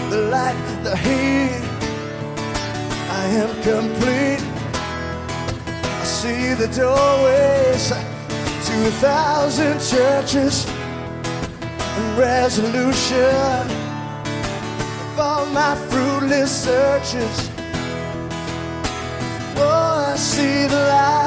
the light, the heat. I am complete. I see the doorways to 1,000 churches and resolution of all my fruitless searches. Oh, I see the light.